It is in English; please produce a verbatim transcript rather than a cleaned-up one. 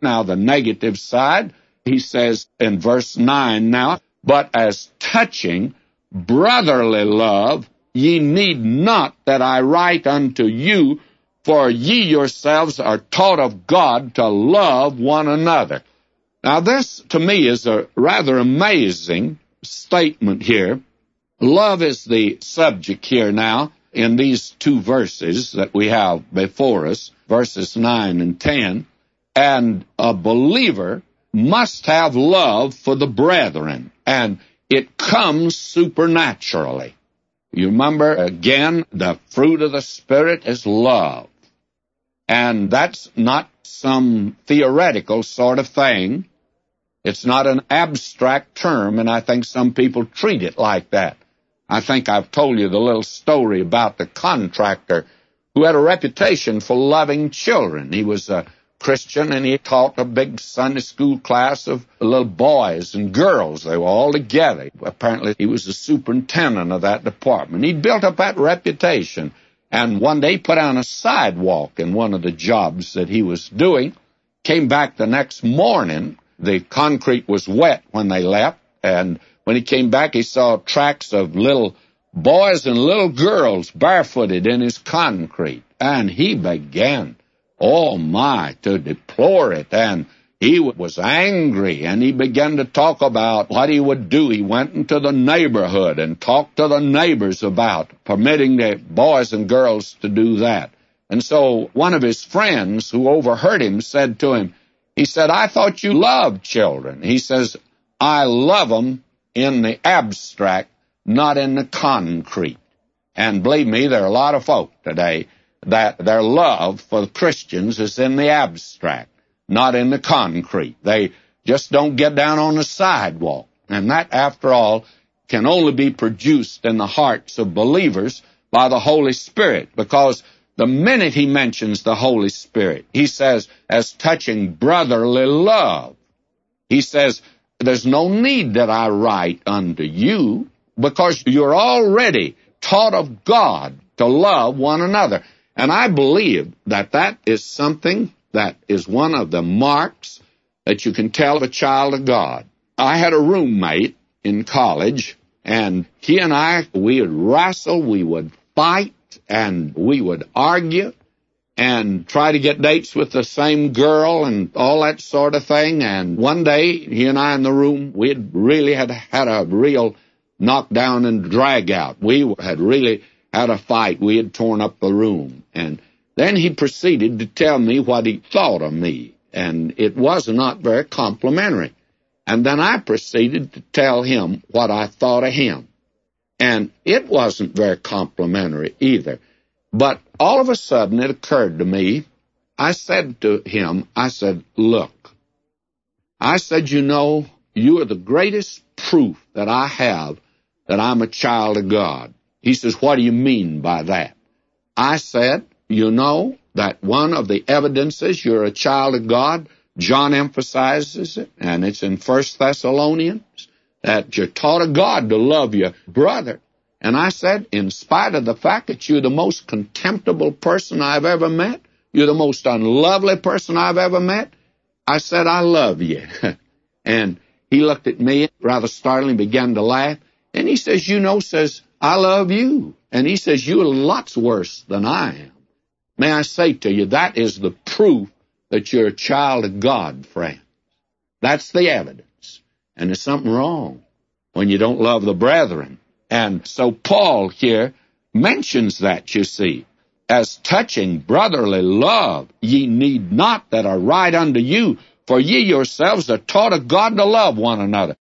Now, the negative side, he says in verse nine now, but as touching brotherly love, ye need not that I write unto you, for ye yourselves are taught of God to love one another. Now, this, to me, is a rather amazing statement here. Love is the subject here now in these two verses that we have before us, verses nine and ten. And a believer must have love for the brethren, and it comes supernaturally. You remember, again, the fruit of the Spirit is love. And that's not some theoretical sort of thing. It's not an abstract term, and I think some people treat it like that. I think I've told you the little story about the contractor who had a reputation for loving children. He was a Christian, and he taught a big Sunday school class of little boys and girls. They were all together. Apparently, he was the superintendent of that department. He built up that reputation, and one day he put on a sidewalk in one of the jobs that he was doing. Came back the next morning. The concrete was wet when they left, and when he came back, he saw tracks of little boys and little girls barefooted in his concrete, and he began, oh my, to deplore it, and he was angry, and he began to talk about what he would do. He went into the neighborhood and talked to the neighbors about permitting the boys and girls to do that. And so one of his friends who overheard him said to him, he said, I thought you loved children. He says, I love them in the abstract, not in the concrete. And believe me, there are a lot of folk today that their love for Christians is in the abstract, not in the concrete. They just don't get down on the sidewalk. And that, after all, can only be produced in the hearts of believers by the Holy Spirit, because the minute he mentions the Holy Spirit, he says, as touching brotherly love, he says, there's no need that I write unto you, because you're already taught of God to love one another. And I believe that that is something that is one of the marks that you can tell a child of God. I had a roommate in college, and he and I, we would wrestle, we would fight, and we would argue and try to get dates with the same girl and all that sort of thing. And one day, he and I in the room, we had really had had a real knockdown and drag out. We had really had a fight. We had torn up the room. And then he proceeded to tell me what he thought of me, and it was not very complimentary. And then I proceeded to tell him what I thought of him. And it wasn't very complimentary either. But all of a sudden it occurred to me, I said to him, I said, look, I said, you know, you are the greatest proof that I have that I'm a child of God. He says, what do you mean by that? I said, you know that one of the evidences you're a child of God, John emphasizes it, and it's in First Thessalonians, that you're taught of God to love your brother. And I said, in spite of the fact that you're the most contemptible person I've ever met, you're the most unlovely person I've ever met, I said, I love you. And he looked at me rather startled and began to laugh. And he says, you know, says, I love you. And he says, you're lots worse than I am. May I say to you, that is the proof that you're a child of God, friend. That's the evidence. And there's something wrong when you don't love the brethren. And so Paul here mentions that, you see, as touching brotherly love, ye need not that I write unto you, for ye yourselves are taught of God to love one another.